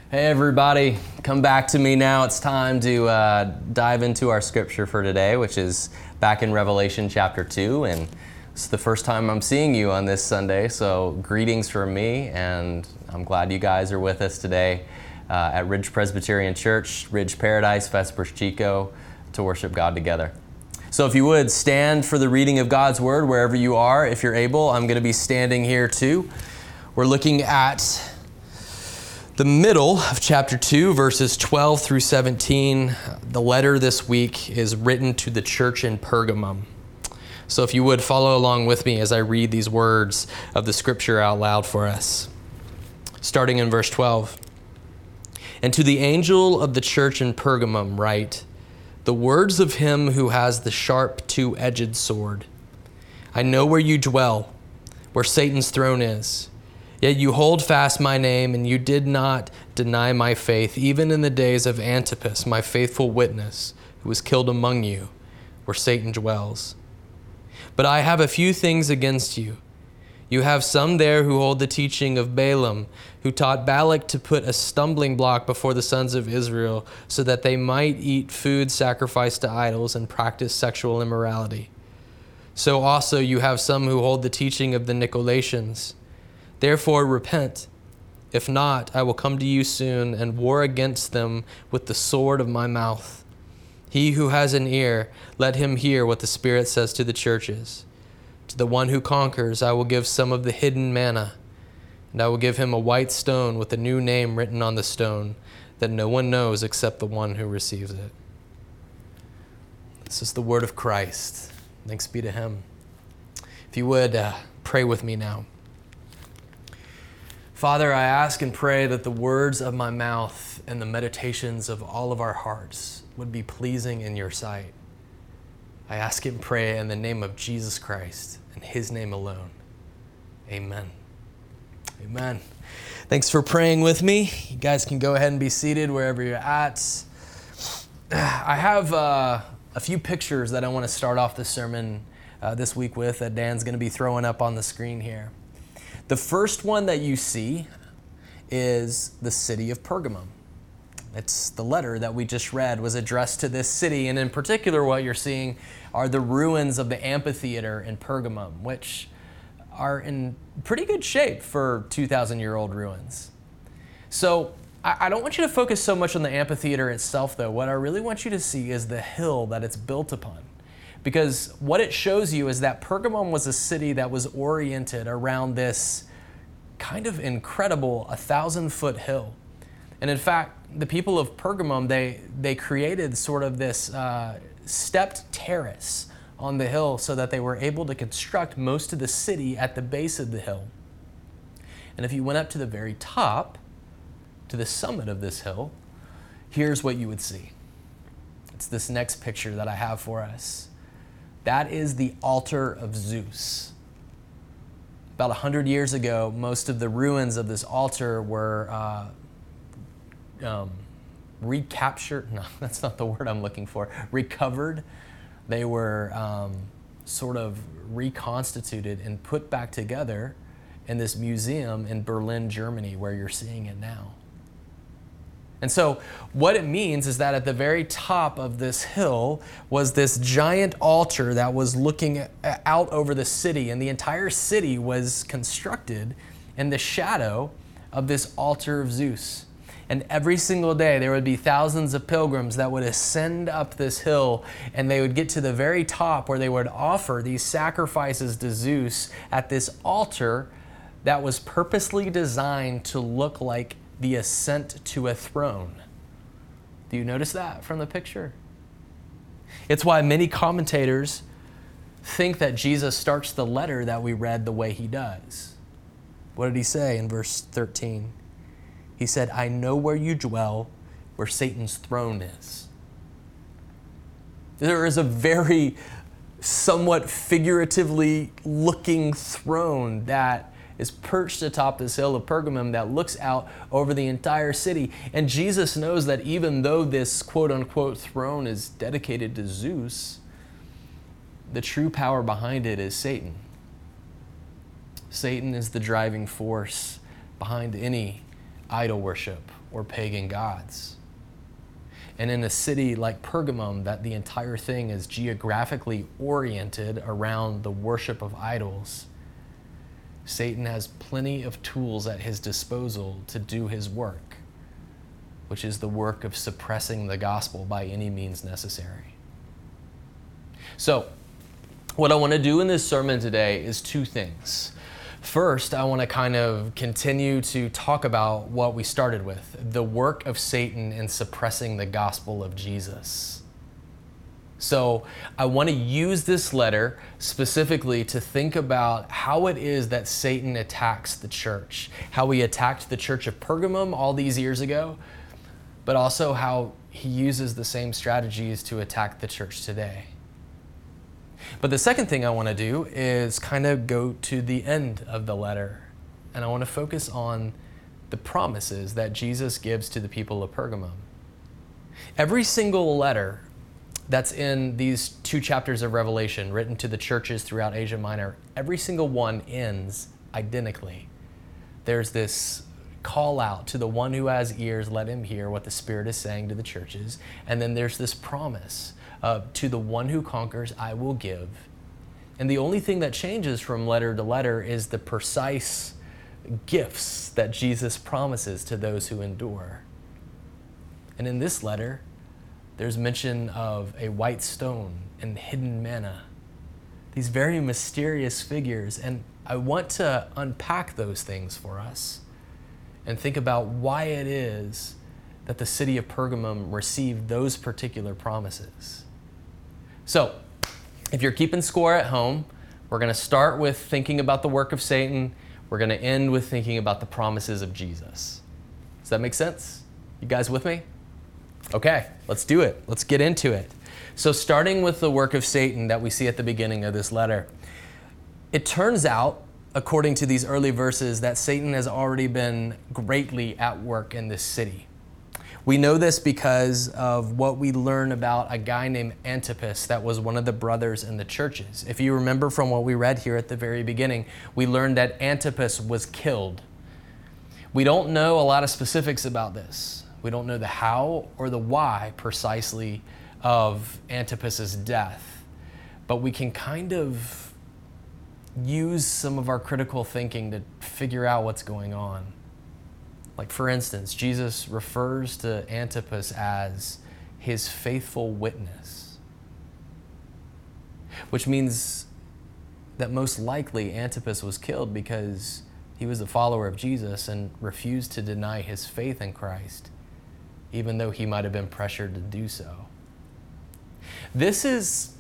Hey everybody, come back to me now. It's time to dive into our scripture for today, which is back in Revelation chapter 2. And it's the first time I'm seeing you on this Sunday, so greetings from me. And I'm glad you guys are with us today at Ridge Presbyterian Church, Ridge Paradise, Vespers Chico, to worship God together. So if you would, stand for the reading of God's Word wherever you are. If you're able, I'm going to be standing here too. We're looking at the middle of chapter 2, verses 12 through 17. The letter this week is written to the church in Pergamum. So if you would, follow along with me as I read these words of the scripture out loud for us. Starting in verse 12. And to the angel of the church in Pergamum write, the words of him who has the sharp two-edged sword. I know where you dwell, where Satan's throne is. Yet you hold fast my name, and you did not deny my faith, even in the days of Antipas, my faithful witness, who was killed among you, where Satan dwells. But I have a few things against you. You have some there who hold the teaching of Balaam, who taught Balak to put a stumbling block before the sons of Israel, so that they might eat food sacrificed to idols and practice sexual immorality. So also you have some who hold the teaching of the Nicolaitans. Therefore repent. If not, I will come to you soon and war against them with the sword of my mouth. He who has an ear, let him hear what the Spirit says to the churches. To the one who conquers, I will give some of the hidden manna, and I will give him a white stone with a new name written on the stone that no one knows except the one who receives it. This is the word of Christ. Thanks be to him. If you would, pray with me now. Father, I ask and pray that the words of my mouth and the meditations of all of our hearts would be pleasing in your sight. I ask and pray in the name of Jesus Christ and his name alone. Amen. Amen. Thanks for praying with me. You guys can go ahead and be seated wherever you're at. I have a few pictures that I want to start off the sermon this week with that Dan's going to be throwing up on the screen here. The first one that you see is the city of Pergamum. It's the letter that we just read was addressed to this city, and in particular what you're seeing are the ruins of the amphitheater in Pergamum, which are in pretty good shape for 2,000-year-old ruins. So I don't want you to focus so much on the amphitheater itself, though. What I really want you to see is the hill that it's built upon. Because what it shows you is that Pergamum was a city that was oriented around this kind of incredible 1,000-foot hill. And in fact, the people of Pergamum, they created sort of this stepped terrace on the hill so that they were able to construct most of the city at the base of the hill. And if you went up to the very top, to the summit of this hill, here's what you would see. It's this next picture that I have for us. That is the altar of Zeus. About 100 years ago, most of the ruins of this altar were recaptured. No, that's not the word I'm looking for. Recovered. They were sort of reconstituted and put back together in this museum in Berlin, Germany, where you're seeing it now. And so what it means is that at the very top of this hill was this giant altar that was looking out over the city, and the entire city was constructed in the shadow of this altar of Zeus. And every single day there would be thousands of pilgrims that would ascend up this hill, and they would get to the very top where they would offer these sacrifices to Zeus at this altar that was purposely designed to look like the ascent to a throne. Do you notice that from the picture? It's why many commentators think that Jesus starts the letter that we read the way he does. What did he say in verse 13? He said, I know where you dwell, where Satan's throne is. There is a very somewhat figuratively looking throne that is perched atop this hill of Pergamum that looks out over the entire city. And Jesus knows that even though this quote-unquote throne is dedicated to Zeus, the true power behind it is Satan. Satan is the driving force behind any idol worship or pagan gods. And in a city like Pergamum, that the entire thing is geographically oriented around the worship of idols, Satan has plenty of tools at his disposal to do his work, which is the work of suppressing the gospel by any means necessary. So, what I want to do in this sermon today is two things. First, I want to kind of continue to talk about what we started with, the work of Satan in suppressing the gospel of Jesus. So I want to use this letter specifically to think about how it is that Satan attacks the church, how he attacked the church of Pergamum all these years ago, but also how he uses the same strategies to attack the church today. But the second thing I want to do is kind of go to the end of the letter, and I want to focus on the promises that Jesus gives to the people of Pergamum. Every single letter that's in these 2 chapters of Revelation written to the churches throughout Asia Minor, every single one ends identically. There's this call out to the one who has ears, let him hear what the Spirit is saying to the churches. And then there's this promise to the one who conquers, I will give. And the only thing that changes from letter to letter is the precise gifts that Jesus promises to those who endure. And in this letter, there's mention of a white stone and hidden manna, these very mysterious figures. And I want to unpack those things for us and think about why it is that the city of Pergamum received those particular promises. So, if you're keeping score at home, we're going to start with thinking about the work of Satan. We're going to end with thinking about the promises of Jesus. Does that make sense? You guys with me? Okay, let's do it. Let's get into it. So starting with the work of Satan that we see at the beginning of this letter, it turns out, according to these early verses, that Satan has already been greatly at work in this city. We know this because of what we learn about a guy named Antipas that was one of the brothers in the churches. If you remember from what we read here at the very beginning, we learned that Antipas was killed. We don't know a lot of specifics about this. We don't know the how or the why precisely of Antipas's death, but we can kind of use some of our critical thinking to figure out what's going on. Like, for instance, Jesus refers to Antipas as his faithful witness, which means that most likely Antipas was killed because he was a follower of Jesus and refused to deny his faith in Christ, even though he might have been pressured to do so. This is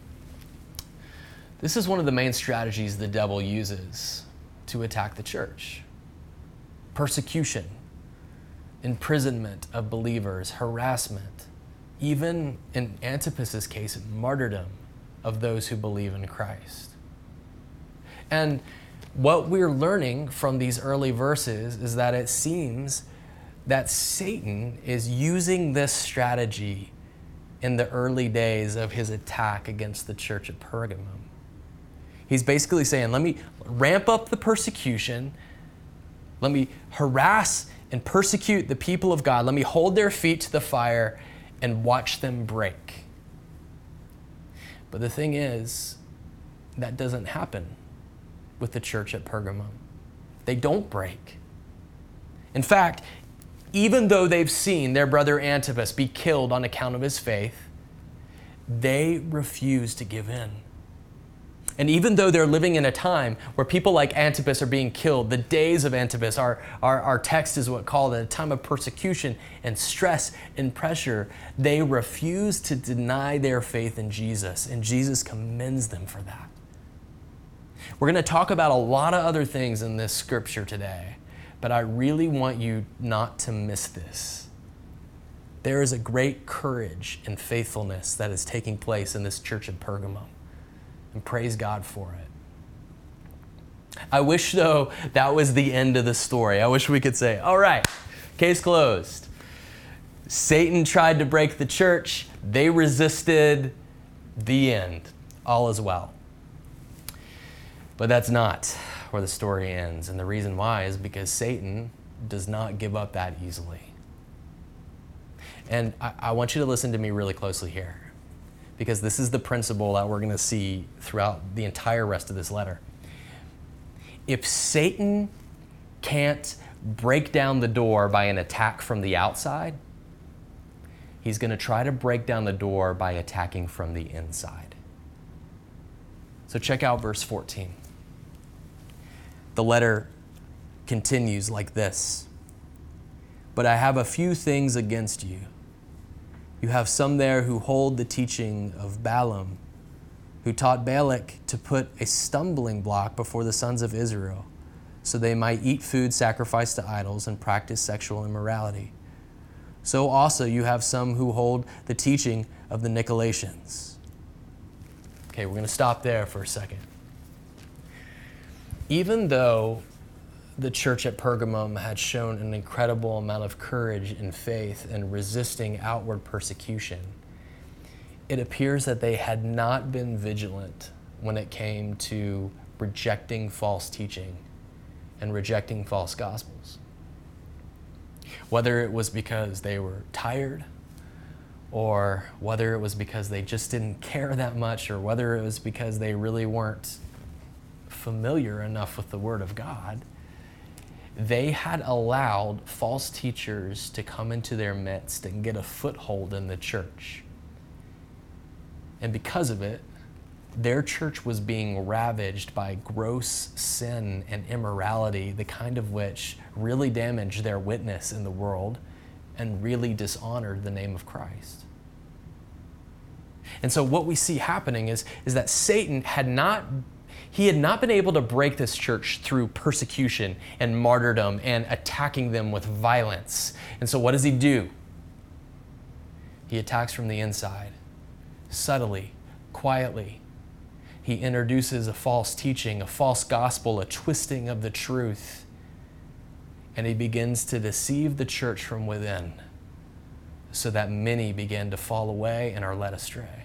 one of the main strategies the devil uses to attack the church. Persecution, imprisonment of believers, harassment, even in Antipas's case, martyrdom of those who believe in Christ. And what we're learning from these early verses is that it seems that Satan is using this strategy in the early days of his attack against the church of Pergamum. He's basically saying, let me ramp up the persecution. Let me harass and persecute the people of God. Let me hold their feet to the fire and watch them break. But the thing is, that doesn't happen with the church at Pergamum. They don't break. In fact, even though they've seen their brother Antipas be killed on account of his faith, they refuse to give in. And even though they're living in a time where people like Antipas are being killed, the days of Antipas, our text is what called a time of persecution and stress and pressure, they refuse to deny their faith in Jesus, and Jesus commends them for that. We're going to talk about a lot of other things in this scripture today, but I really want you not to miss this. There is a great courage and faithfulness that is taking place in this church of Pergamum. And praise God for it. I wish, though, that was the end of the story. I wish we could say, all right, case closed. Satan tried to break the church. They resisted. The end. All is well. But that's not where the story ends. And the reason why is because Satan does not give up that easily. And I want you to listen to me really closely here, because this is the principle that we're going to see throughout the entire rest of this letter. If Satan can't break down the door by an attack from the outside, he's going to try to break down the door by attacking from the inside. So check out verse 14. The letter continues like this. But I have a few things against you. You have some there who hold the teaching of Balaam, who taught Balak to put a stumbling block before the sons of Israel, so they might eat food sacrificed to idols and practice sexual immorality. So also you have some who hold the teaching of the Nicolaitans. Okay, we're going to stop there for a second. Even though the church at Pergamum had shown an incredible amount of courage and faith in resisting outward persecution, it appears that they had not been vigilant when it came to rejecting false teaching and rejecting false gospels. Whether it was because they were tired, or whether it was because they just didn't care that much, or whether it was because they really weren't familiar enough with the Word of God, they had allowed false teachers to come into their midst and get a foothold in the church. And because of it, their church was being ravaged by gross sin and immorality, the kind of which really damaged their witness in the world and really dishonored the name of Christ. And so what we see happening is that Satan had not been able to break this church through persecution and martyrdom and attacking them with violence. And so what does he do? He attacks from the inside, subtly, quietly. He introduces a false teaching, a false gospel, a twisting of the truth. And he begins to deceive the church from within so that many begin to fall away and are led astray.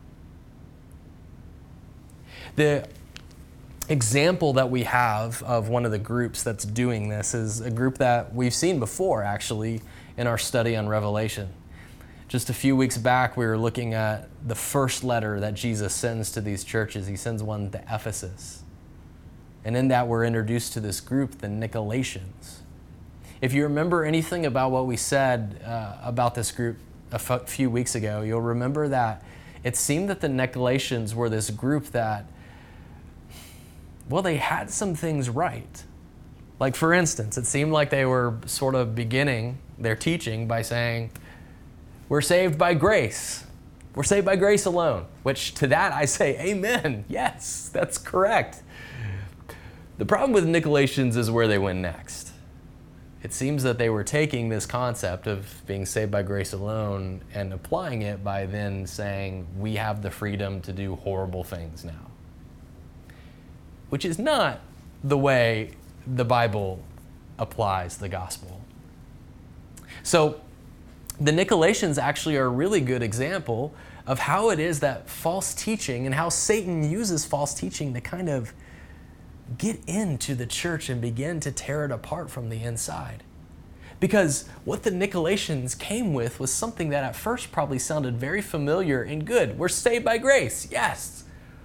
The example that we have of one of the groups that's doing this is a group that we've seen before, actually, in our study on Revelation. Just a few weeks back, we were looking at the first letter that Jesus sends to these churches. He sends one to Ephesus. And in that, we're introduced to this group, the Nicolaitans. If you remember anything about what we said about this group a few weeks ago, you'll remember that it seemed that the Nicolaitans were this group that, well, they had some things right. Like, for instance, it seemed like they were sort of beginning their teaching by saying, we're saved by grace. We're saved by grace alone, which to that I say, amen. Yes, that's correct. The problem with Nicolaitans is where they went next. It seems that they were taking this concept of being saved by grace alone and applying it by then saying, we have the freedom to do horrible things now. Which is not the way the Bible applies the gospel. So the Nicolaitans actually are a really good example of how it is that false teaching and how Satan uses false teaching to kind of get into the church and begin to tear it apart from the inside. Because what the Nicolaitans came with was something that at first probably sounded very familiar and good. We're saved by grace, yes.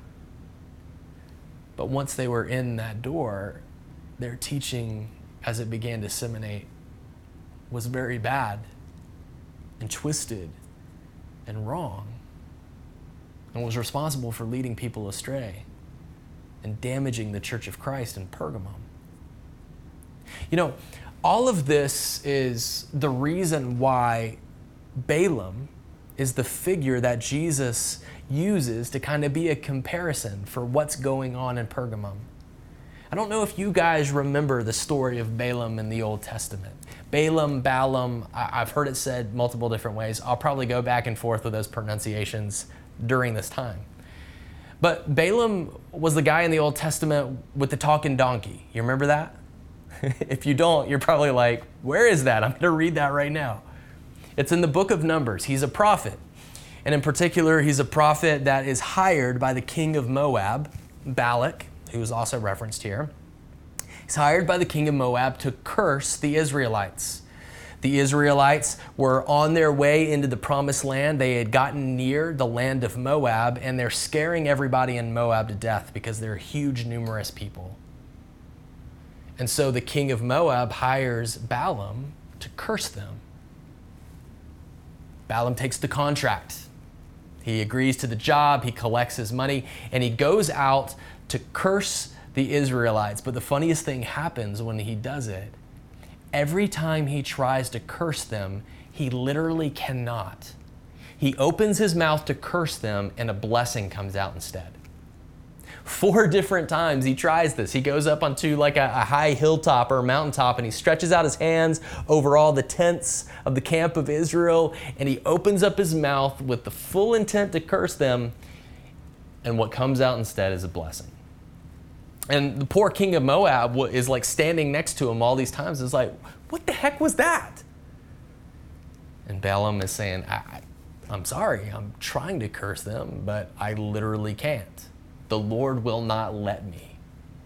But once they were in that door, their teaching, as it began to disseminate, was very bad and twisted and wrong, and was responsible for leading people astray and damaging the Church of Christ in Pergamum. You know, all of this is the reason why Balaam is the figure that Jesus uses to kind of be a comparison for what's going on in Pergamum. I don't know if you guys remember the story of Balaam in the Old Testament. Balaam, I've heard it said multiple different ways. I'll probably go back and forth with those pronunciations during this time. But Balaam was the guy in the Old Testament with the talking donkey. You remember that? If you don't, you're probably like, where is that? I'm going to read that right now. It's in the book of Numbers. He's a prophet. And in particular, he's a prophet that is hired by the king of Moab, Balak, who is also referenced here. He's hired by the king of Moab to curse the Israelites. The Israelites were on their way into the promised land. They had gotten near the land of Moab, and they're scaring everybody in Moab to death because they're huge, numerous people. And so the king of Moab hires Balaam to curse them. Balaam takes the contract. He agrees to the job, he collects his money, and he goes out to curse the Israelites. But the funniest thing happens when he does it. Every time he tries to curse them, he literally cannot. He opens his mouth to curse them, and a blessing comes out instead. 4 different times he tries this. He goes up onto like a high hilltop or a mountaintop, and he stretches out his hands over all the tents of the camp of Israel, and he opens up his mouth with the full intent to curse them, and what comes out instead is a blessing. And the poor king of Moab is like standing next to him all these times. It's like, what the heck was that? And Balaam is saying, I'm sorry, I'm trying to curse them, but I literally can't. The Lord will not let me.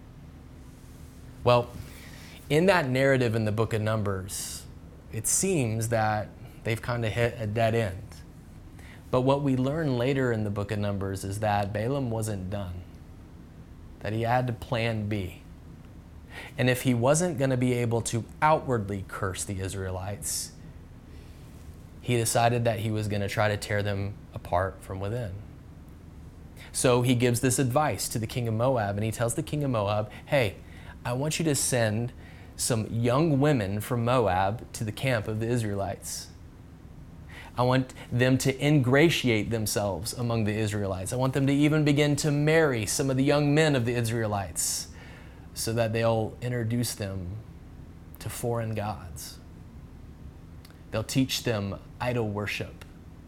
Well, in that narrative in the book of Numbers, it seems that they've kind of hit a dead end. But what we learn later in the book of Numbers is that Balaam wasn't done, that he had a plan B. And if he wasn't going to be able to outwardly curse the Israelites, he decided that he was going to try to tear them apart from within. So he gives this advice to the king of Moab, and he tells the king of Moab, hey, I want you to send some young women from Moab to the camp of the Israelites. I want them to ingratiate themselves among the Israelites. I want them to even begin to marry some of the young men of the Israelites so that they'll introduce them to foreign gods. They'll teach them idol worship.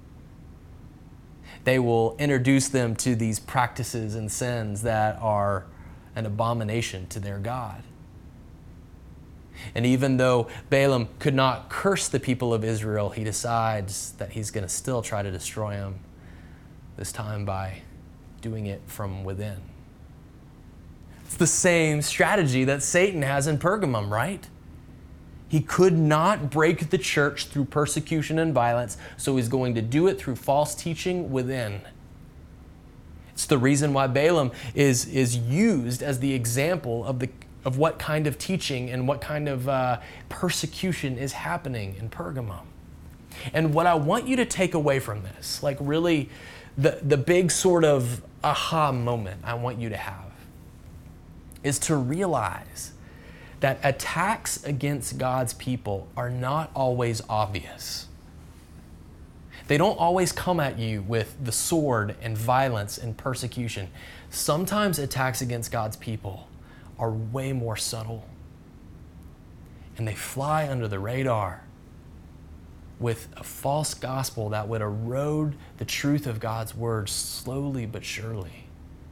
They will introduce them to these practices and sins that are an abomination to their God. And even though Balaam could not curse the people of Israel, he decides that he's going to still try to destroy them, this time by doing it from within. It's the same strategy that Satan has in Pergamum, right? He could not break the church through persecution and violence, so he's going to do it through false teaching within. It's the reason why Balaam is used as the example of what kind of teaching and what kind of persecution is happening in Pergamum. And what I want you to take away from this, like really the big sort of aha moment I want you to have, is to realize that attacks against God's people are not always obvious. They don't always come at you with the sword and violence and persecution. Sometimes attacks against God's people are way more subtle, and they fly under the radar with a false gospel that would erode the truth of God's word slowly but surely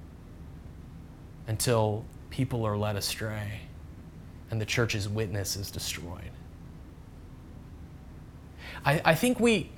until people are led astray and the church's witness is destroyed. I think we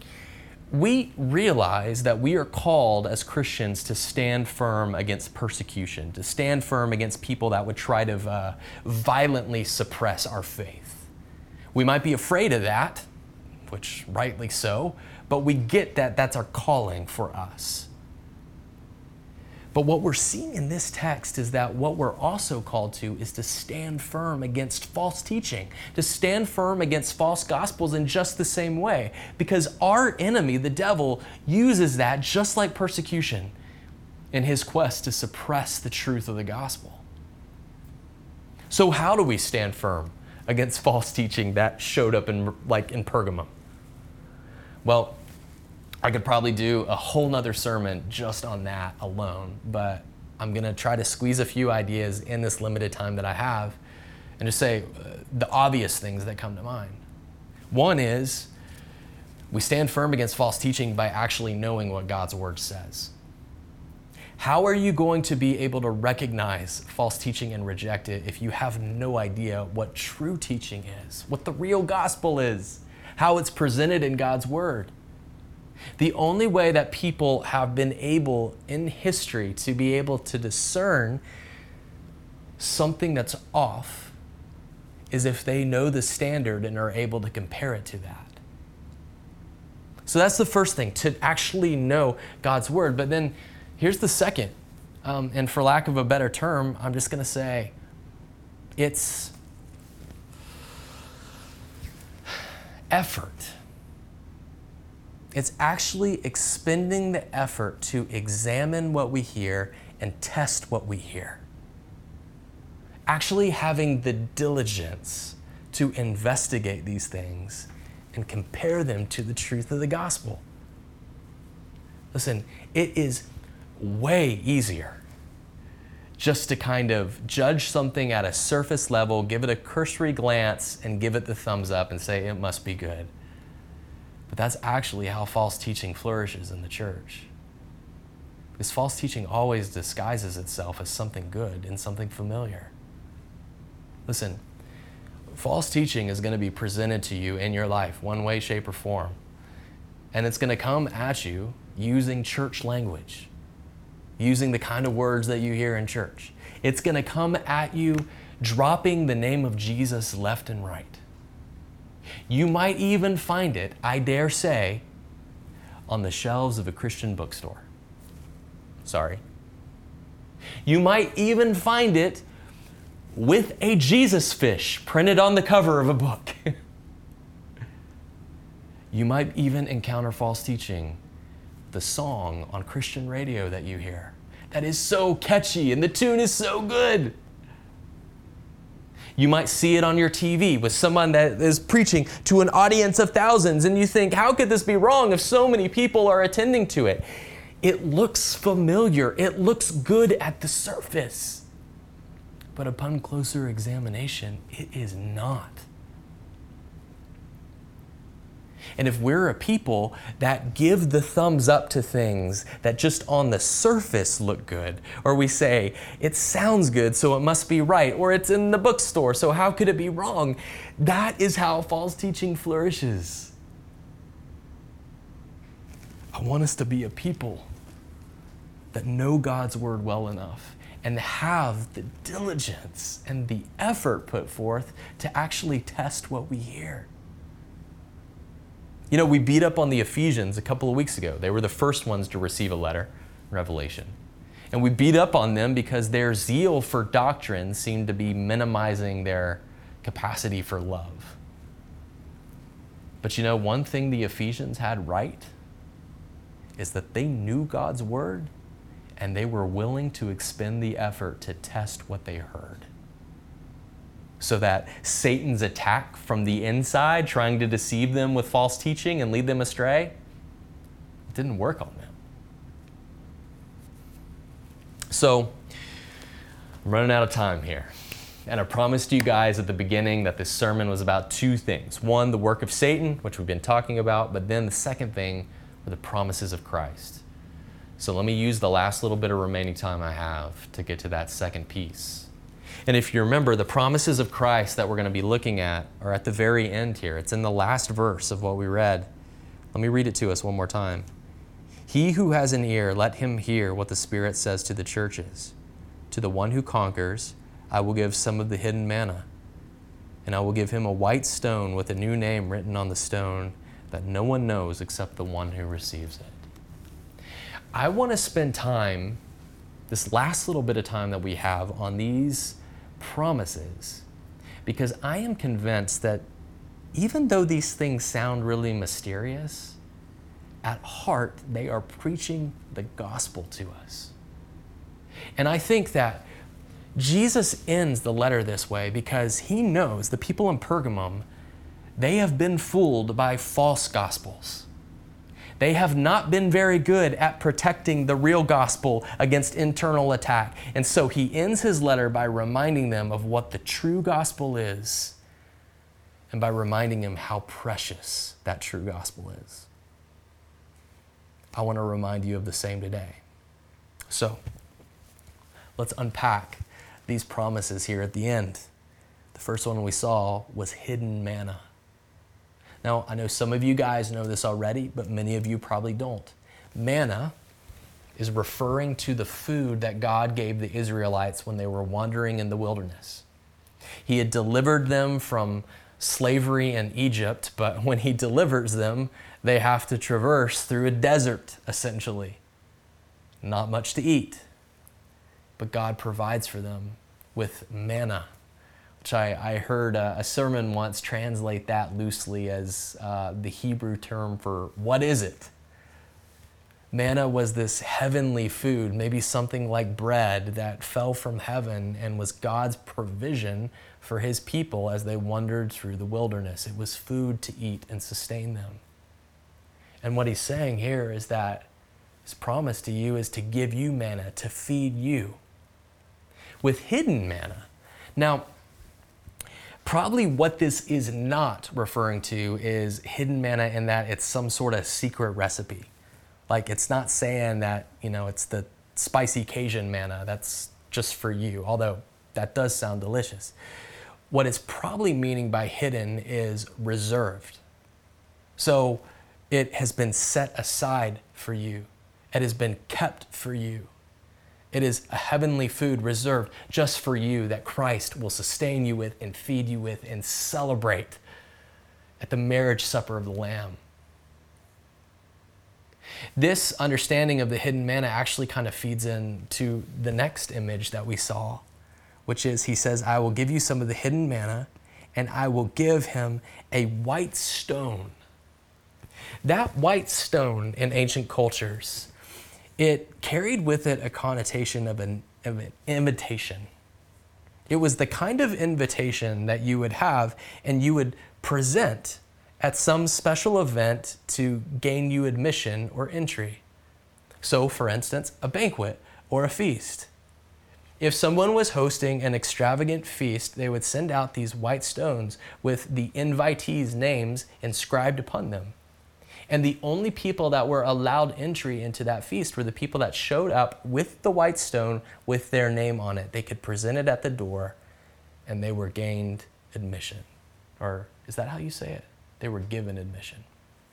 realize that we are called as Christians to stand firm against persecution, to stand firm against people that would try to violently suppress our faith. We might be afraid of that, which rightly so, but we get that that's our calling for us. But what we're seeing in this text is that what we're also called to is to stand firm against false teaching, to stand firm against false gospels in just the same way, because our enemy, the devil, uses that just like persecution in his quest to suppress the truth of the gospel. So how do we stand firm against false teaching that showed up in Pergamum? Well, I could probably do a whole nother sermon just on that alone, but I'm going to try to squeeze a few ideas in this limited time that I have and just say the obvious things that come to mind. One is we stand firm against false teaching by actually knowing what God's word says. How are you going to be able to recognize false teaching and reject it if you have no idea what true teaching is, what the real gospel is, how it's presented in God's word? The only way that people have been able in history to be able to discern something that's off is if they know the standard and are able to compare it to that. So that's the first thing, to actually know God's word. But then here's the second, and for lack of a better term, I'm just going to say it's effort. It's actually expending the effort to examine what we hear and test what we hear. Actually having the diligence to investigate these things and compare them to the truth of the gospel. Listen, it is way easier just to kind of judge something at a surface level, give it a cursory glance, and give it the thumbs up and say it must be good. But that's actually how false teaching flourishes in the church. Because false teaching always disguises itself as something good and something familiar. Listen, false teaching is going to be presented to you in your life, one way, shape, or form. And it's going to come at you using church language, using the kind of words that you hear in church. It's going to come at you dropping the name of Jesus left and right. You might even find it, I dare say, on the shelves of a Christian bookstore. Sorry. You might even find it with a Jesus fish printed on the cover of a book. You might even encounter false teaching, the song on Christian radio that you hear that is so catchy and the tune is so good. You might see it on your TV with someone that is preaching to an audience of thousands, and you think, how could this be wrong if so many people are attending to it? It looks familiar. It looks good at the surface. But upon closer examination, it is not. And if we're a people that give the thumbs up to things that just on the surface look good, or we say, it sounds good, so it must be right, or it's in the bookstore, so how could it be wrong? That is how false teaching flourishes. I want us to be a people that know God's word well enough and have the diligence and the effort put forth to actually test what we hear. You know, we beat up on the Ephesians a couple of weeks ago. They were the first ones to receive a letter, Revelation. And we beat up on them because their zeal for doctrine seemed to be minimizing their capacity for love. But you know, one thing the Ephesians had right is that they knew God's word and they were willing to expend the effort to test what they heard. So that Satan's attack from the inside, trying to deceive them with false teaching and lead them astray, it didn't work on them. So, I'm running out of time here. And I promised you guys at the beginning that this sermon was about two things. One, the work of Satan, which we've been talking about, but then the second thing were the promises of Christ. So let me use the last little bit of remaining time I have to get to that second piece. And if you remember, the promises of Christ that we're going to be looking at are at the very end here. It's in the last verse of what we read. Let me read it to us one more time. He who has an ear, let him hear what the Spirit says to the churches. To the one who conquers, I will give some of the hidden manna, and I will give him a white stone with a new name written on the stone that no one knows except the one who receives it. I want to spend time, this last little bit of time that we have, on these promises, because I am convinced that even though these things sound really mysterious, at heart they are preaching the gospel to us. And I think that Jesus ends the letter this way because he knows the people in Pergamum, they have been fooled by false gospels. They have not been very good at protecting the real gospel against internal attack. And so he ends his letter by reminding them of what the true gospel is and by reminding them how precious that true gospel is. I want to remind you of the same today. So let's unpack these promises here at the end. The first one we saw was hidden manna. Now, I know some of you guys know this already, but many of you probably don't. Manna is referring to the food that God gave the Israelites when they were wandering in the wilderness. He had delivered them from slavery in Egypt, but when he delivers them, they have to traverse through a desert, essentially. Not much to eat, but God provides for them with manna, which I heard a sermon once translate that loosely as the Hebrew term for what is it? Manna was this heavenly food, maybe something like bread that fell from heaven and was God's provision for his people as they wandered through the wilderness. It was food to eat and sustain them. And what he's saying here is that his promise to you is to give you manna, to feed you with hidden manna. Now, probably what this is not referring to is hidden manna in that it's some sort of secret recipe. Like, it's not saying that, it's the spicy Cajun manna that's just for you, although that does sound delicious. What it's probably meaning by hidden is reserved. So it has been set aside for you. It has been kept for you. It is a heavenly food reserved just for you that Christ will sustain you with and feed you with and celebrate at the marriage supper of the Lamb. This understanding of the hidden manna actually kind of feeds into the next image that we saw, which is he says, I will give you some of the hidden manna and I will give him a white stone. That white stone in ancient cultures, it carried with it a connotation of an invitation. It was the kind of invitation that you would have and you would present at some special event to gain you admission or entry. So, for instance, a banquet or a feast. If someone was hosting an extravagant feast, they would send out these white stones with the invitees' names inscribed upon them. And the only people that were allowed entry into that feast were the people that showed up with the white stone with their name on it. They could present it at the door and they were gained admission. Or is that how you say it? They were given admission.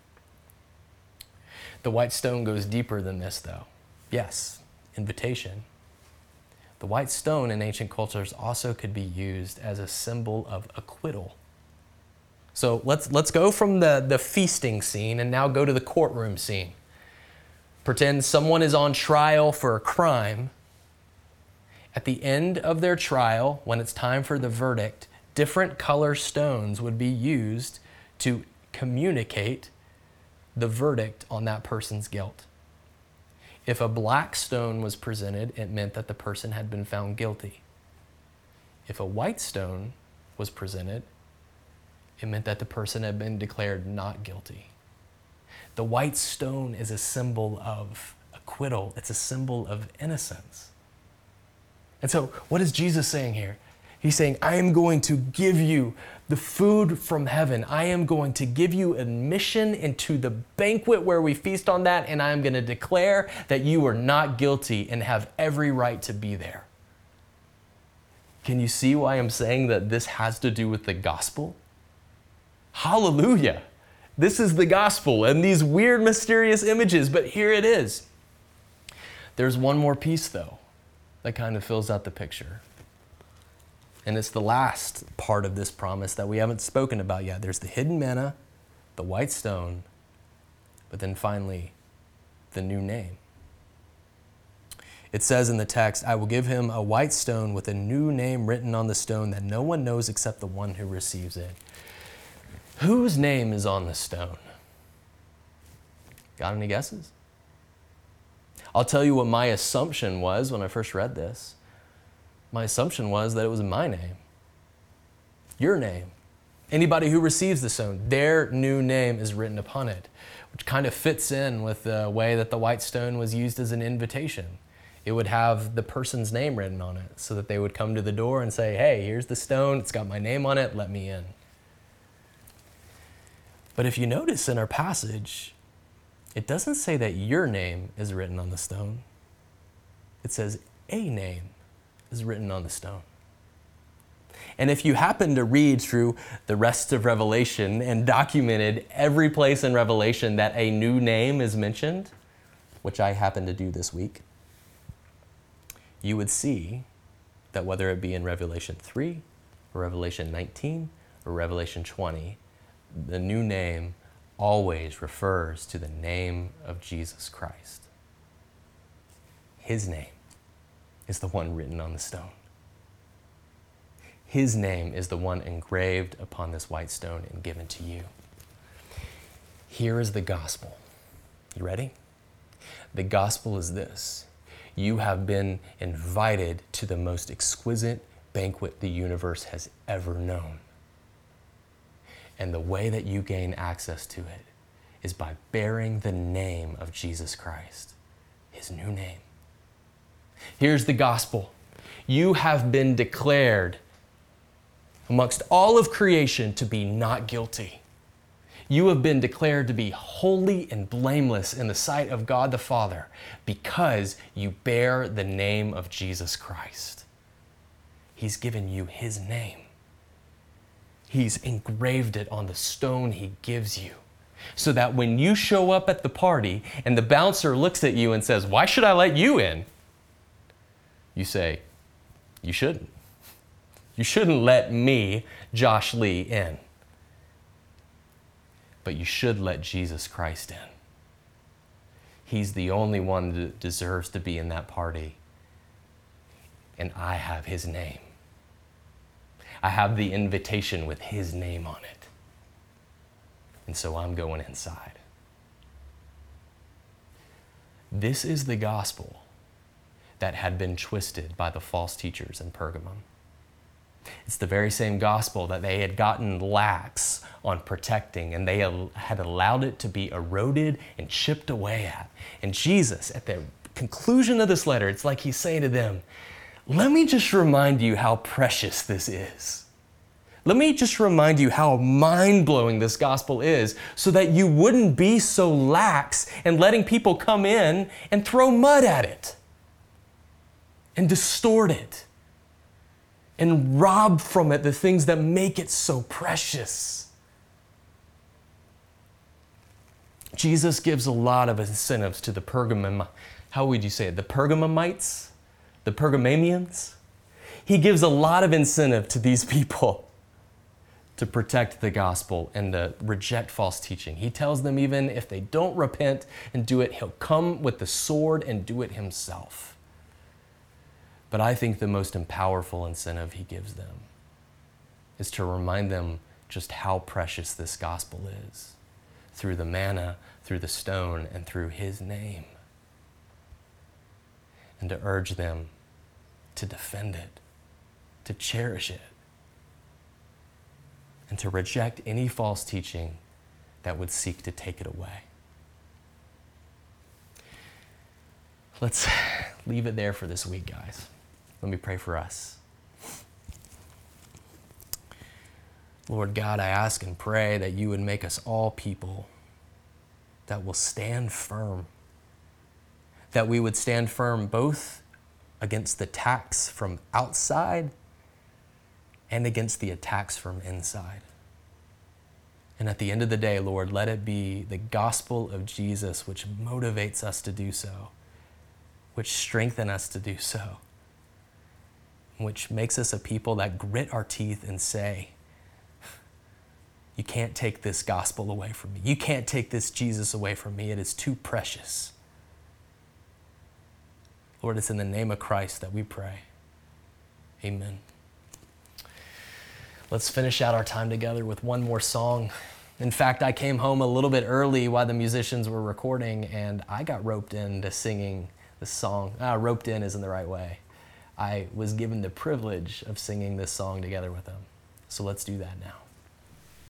The white stone goes deeper than this, though. Yes, invitation. The white stone in ancient cultures also could be used as a symbol of acquittal. So let's go from the feasting scene and now go to the courtroom scene. Pretend someone is on trial for a crime. At the end of their trial, when it's time for the verdict, different color stones would be used to communicate the verdict on that person's guilt. If a black stone was presented, it meant that the person had been found guilty. If a white stone was presented, it meant that the person had been declared not guilty. The white stone is a symbol of acquittal. It's a symbol of innocence. And so what is Jesus saying here? He's saying, I am going to give you the food from heaven. I am going to give you admission into the banquet where we feast on that, and I am going to declare that you are not guilty and have every right to be there. Can you see why I'm saying that this has to do with the gospel? Hallelujah. This is the gospel and these weird, mysterious images, but here it is. There's one more piece, though, that kind of fills out the picture. And it's the last part of this promise that we haven't spoken about yet. There's the hidden manna, the white stone, but then finally, the new name. It says in the text, I will give him a white stone with a new name written on the stone that no one knows except the one who receives it. Whose name is on the stone? Got any guesses? I'll tell you what my assumption was when I first read this. My assumption was that it was my name, your name. Anybody who receives the stone, their new name is written upon it, which kind of fits in with the way that the white stone was used as an invitation. It would have the person's name written on it so that they would come to the door and say, hey, here's the stone, it's got my name on it, let me in. But if you notice in our passage, it doesn't say that your name is written on the stone. It says a name is written on the stone. And if you happen to read through the rest of Revelation and documented every place in Revelation that a new name is mentioned, which I happened to do this week, you would see that whether it be in Revelation 3 or Revelation 19 or Revelation 20, the new name always refers to the name of Jesus Christ. His name is the one written on the stone. His name is the one engraved upon this white stone and given to you. Here is the gospel. You ready? The gospel is this. You have been invited to the most exquisite banquet the universe has ever known. And the way that you gain access to it is by bearing the name of Jesus Christ, his new name. Here's the gospel. You have been declared amongst all of creation to be not guilty. You have been declared to be holy and blameless in the sight of God the Father because you bear the name of Jesus Christ. He's given you his name. He's engraved it on the stone he gives you so that when you show up at the party and the bouncer looks at you and says, "Why should I let you in?" you say, "You shouldn't. You shouldn't let me, Josh Lee, in. But you should let Jesus Christ in. He's the only one that deserves to be in that party. And I have his name. I have the invitation with his name on it. And so I'm going inside." This is the gospel that had been twisted by the false teachers in Pergamum. It's the very same gospel that they had gotten lax on protecting, and they had allowed it to be eroded and chipped away at. And Jesus, at the conclusion of this letter, it's like he's saying to them, let me just remind you how precious this is. Let me just remind you how mind-blowing this gospel is so that you wouldn't be so lax in letting people come in and throw mud at it and distort it and rob from it the things that make it so precious. Jesus gives a lot of incentives to the how would you say it? The Pergamamites? The Pergamamians? He gives a lot of incentive to these people to protect the gospel and to reject false teaching. He tells them even if they don't repent and do it, he'll come with the sword and do it himself. But I think the most powerful incentive he gives them is to remind them just how precious this gospel is through the manna, through the stone, and through his name. And to urge them to defend it, to cherish it, and to reject any false teaching that would seek to take it away. Let's leave it there for this week, guys. Let me pray for us. Lord God, I ask and pray that you would make us all people that will stand firm, that we would stand firm both against the attacks from outside and against the attacks from inside. And at the end of the day, Lord, let it be the gospel of Jesus which motivates us to do so, which strengthens us to do so, which makes us a people that grit our teeth and say, you can't take this gospel away from me. You can't take this Jesus away from me. It is too precious. Lord, it's in the name of Christ that we pray. Amen. Let's finish out our time together with one more song. In fact, I came home a little bit early while the musicians were recording, and I got roped into singing the song. Roped in isn't the right way. I was given the privilege of singing this song together with them. So let's do that now.